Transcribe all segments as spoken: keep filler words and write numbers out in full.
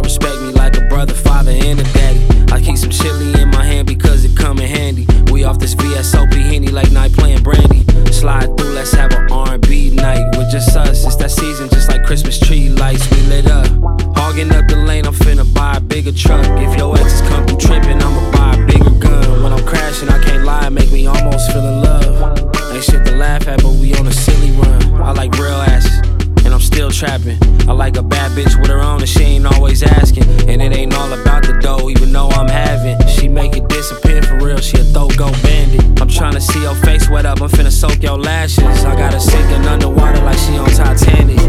respect me like a brother, father, and a daddy. I keep some chili in my hand because it come in handy. We off this V S O P Henny like night playing brandy. Slide through, let's have an R and B night with just us. It's that season, just like Christmas tree lights, we lit up. Hogging up the lane, I'm finna buy a bigger truck. If your exes come through tripping, I'ma buy a bigger gun. When I'm crashing, I can't lie, make me almost feel in love. Ain't shit to laugh at, but we on a silly run. I like real asses, and I'm still trapping. I like a bad bitch with her own and she ain't always asking. And it ain't all about the dough, even though I'm having. She make it disappear for real, she a throw-go bandit. I'm tryna see your face wet up, I'm finna soak your lashes. I got her sinking underwater like she on Titanic.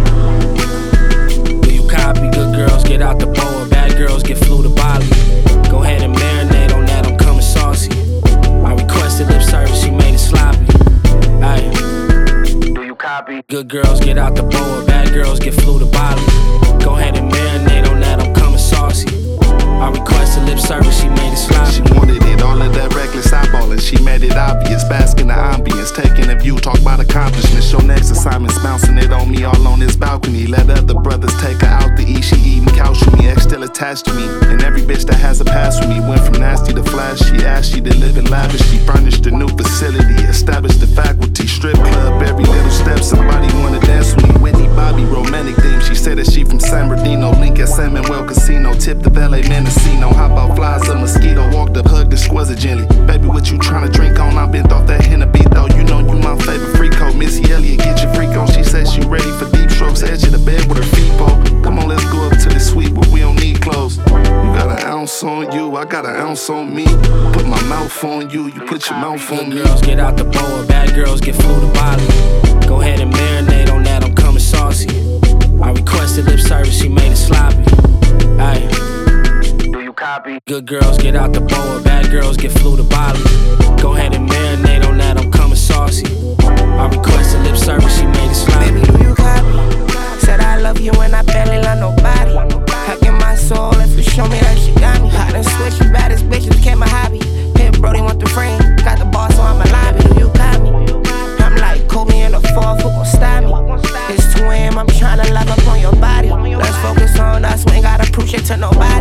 Do you copy? Good girls get out the boa, bad girls get flew to Bali. Go ahead and marinate on that, I'm coming saucy. I requested lip service, she made it sloppy. Ay. Do you copy? Good girls get out the boa, bad girls get flew to Bali. Go ahead and marinate on that, I'm coming saucy. I requested lip service, she made it sloppy. She wanted it, all of that reckless eyeballing. She made it obvious, basking the ambience, taking a view, talk about accomplishments. Your next assignment's bouncing it on me all on this balcony. Let other brothers take her out to eat, she eating couch with me, ex still attached to me. And every bitch that has a past with me went from nasty to flashy. Asked she to live in lavish, she furnished a new facility, established the faculty, strip club, every little step. Somebody wanna dance with me, Whitney, Bobby, romantic theme. She said that she from San Bernardino, link at Salmonwell Casino, tip the valet Mendocino, hop out flies a mosquito, walked up, hugged exquisitely. Baby, what you tryna drink on? I been off that Hennepin though, you know you my favorite freak hoe. Missy Elliott, get your freak on. She said she ready for deep strokes, edge of the bed with her feet po. Come on, let's go up to the suite, but we don't need clothes. You got an ounce on you, I got an ounce on me. Put my mouth on you, you put your mouth on me. Good girls get out the boa, bad girls get flew to Bali. Go ahead and marinate on that, I'm coming saucy. I requested lip service, she made it sloppy. Ay. Do you copy? Good girls get out the boa, bad girls get flew to Bali. Go ahead and marinate on that, I'm coming saucy. I requested lip service, she made it sloppy. Baby, do you copy? Said I love you and I barely love nobody. I give my soul if you show me that she got me. I done switched you baddest bitches, became a hobby. Hit Brody want the frame, got the boss so I'm a lobby. Do you copy? I'm like Kobe in the fourth, who gon' stop me? It's two a m, I'm tryna love up on your body. Let's focus on us, we ain't gotta prove shit to nobody.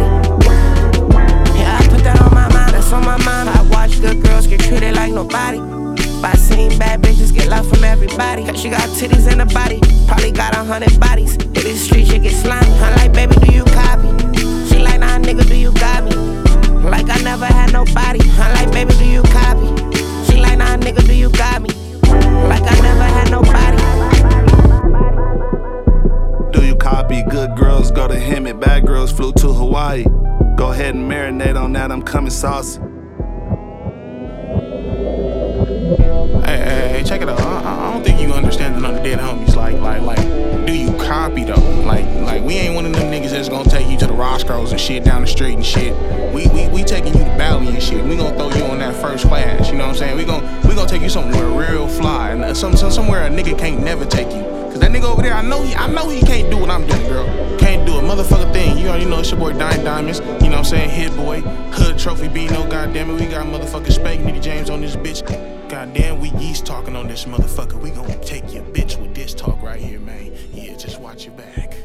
Yeah, I put that on my mind, that's on my mind. I watch good girls get treated like nobody. But I seen bad bitches get love from everybody. Cause she got titties in the body, probably got a hundred bodies. Hit this street, she get slimy. I'm like, baby, do you copy? She like, nah, nigga, do you got me? Like I never had nobody. I'm like, baby, do you copy? She like, nah, nigga, do you got me? Like I never had nobody. Do you copy? Good girls go to Hemet, bad girls flew to Hawaii. Go ahead and marinate on that, I'm coming saucy. Hey, hey, hey, check it out. I, I don't think you understand none of the dead homies. Like, like, like, do you copy though? Like, like, we ain't one of them niggas that's gonna take you to the Roscoe's and shit down the street and shit. We, we, we taking you to Bali and shit. We gonna throw you on that first class. You know what I'm saying? We gonna, we gonna take you somewhere real fly and some, some, somewhere a nigga can't never take you. Cause that nigga over there, I know he, I know he can't do what I'm doing, girl. Can't do a motherfucking thing. You already know it's your boy Dime Diamonds. You know what I'm saying? Hit boy, Hood Trophy B. No goddamn it, we got motherfucking Spank Nitty James on this bitch. Goddamn, we yeast talking on this motherfucker. We gon' take your bitch with this talk right here, man. Yeah, just watch your back.